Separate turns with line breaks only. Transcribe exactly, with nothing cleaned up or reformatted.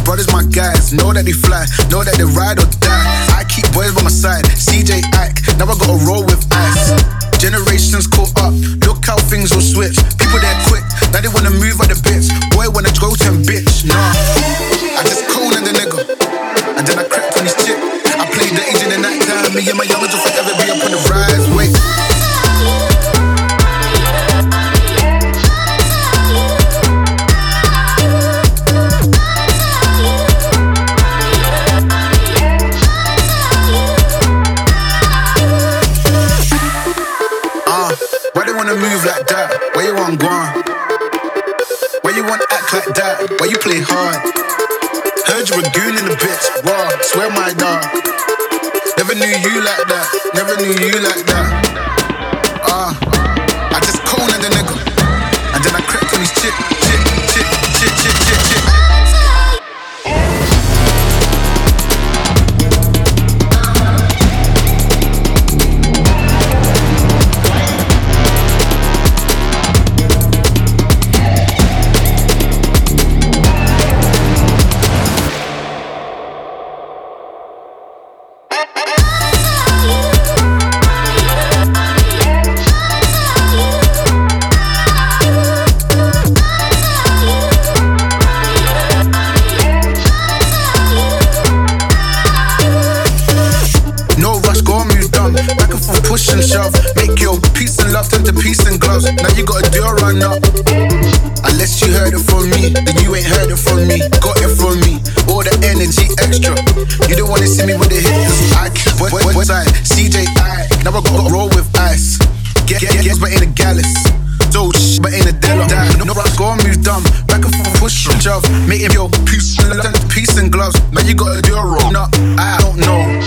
brothers, my guys, know that they fly, know that they ride or die. I keep boys by my side, C J Ike, now I gotta roll with ice. Generations caught up, look how things will switch. People there quick, now they wanna move out the bits. Boy wanna go to him, bitch, nah. I just cool in the nigga, and then I cracked on his chick. I played the age in the night time, me and my youngers will forever be up on the rise, wait. Move like that, why you want gone? Why you want act like that? Why you play hard? Heard you were goon in the bitch, raw, swear my dog. Never knew you like that, never knew you like that. Ah, uh, I just cornered the nigga, and then I crept on his chick, chick, chick, chick, chick, chick, chick. Push and shove, make your peace and love turn to peace and gloves. Now you gotta do a run up. Unless you heard it from me, then you ain't heard it from me. Got it from me, all the energy extra. You don't wanna see me with the hits. I keep one, one, one side, C J I. Now I gotta roll with ice. Get, get, get, but in a gallus. So sh, but in a della. No rush, go and move dumb. Back and forth, push and shove, making your peace and love turn to peace and gloves. Now you gotta do a run up. I don't know.